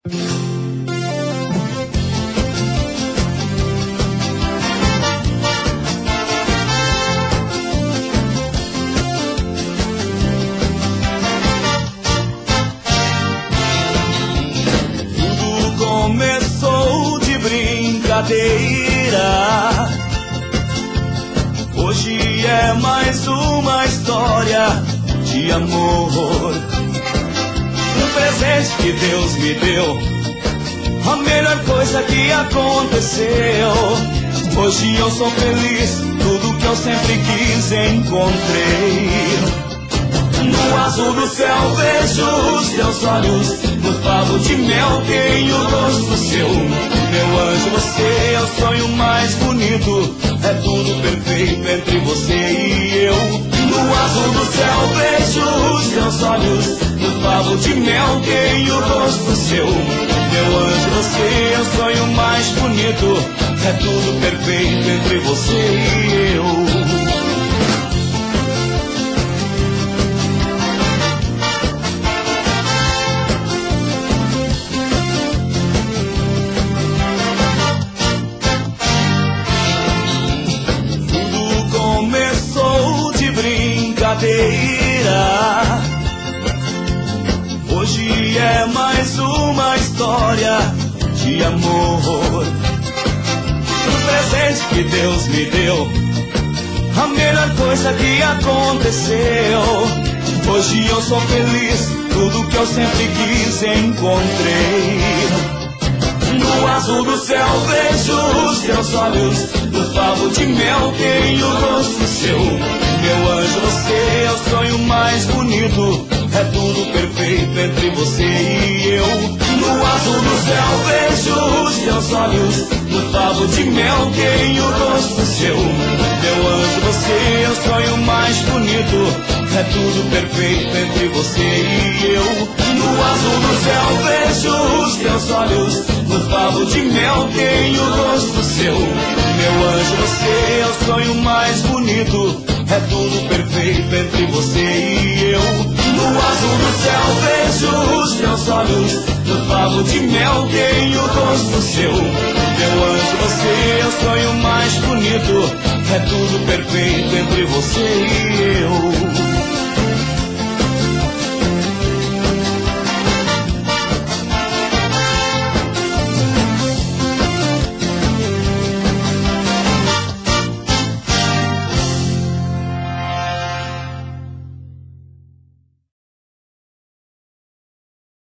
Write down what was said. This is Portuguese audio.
Tudo começou de brincadeira. Hoje é mais uma história de amor. Um presente que Deus me deu, a melhor coisa que aconteceu. Hoje eu sou feliz, tudo que eu sempre quis encontrei. No azul do céu vejo os teus olhos, no favo de mel tenho o rosto seu. Meu anjo, você é o sonho mais bonito, é tudo perfeito entre você e eu. No azul do céu vejo os teus olhos, no favo de mel tenho o rosto seu. Meu anjo, você é o sonho mais bonito, é tudo perfeito entre você e eu. Hoje é mais uma história de amor. Um presente que Deus me deu, a melhor coisa que aconteceu. Hoje eu sou feliz, tudo que eu sempre quis encontrei. No azul do céu vejo os teus olhos, no favo de mel tenho o rosto seu. Meu anjo, você é o sonho mais bonito, é tudo perfeito entre você e eu. No azul do céu vejo os teus olhos, no favo de mel tenho o rosto seu. Meu anjo, você é o sonho mais bonito, é tudo perfeito entre você e eu. No azul do céu vejo os teus olhos, no favo de mel tenho o rosto seu. Meu anjo, você é o sonho mais bonito, é tudo perfeito entre você e eu. No azul do céu vejo os teus olhos, no favo de mel tenho o rosto seu. Meu anjo, você é o sonho mais bonito, é tudo perfeito entre você e eu.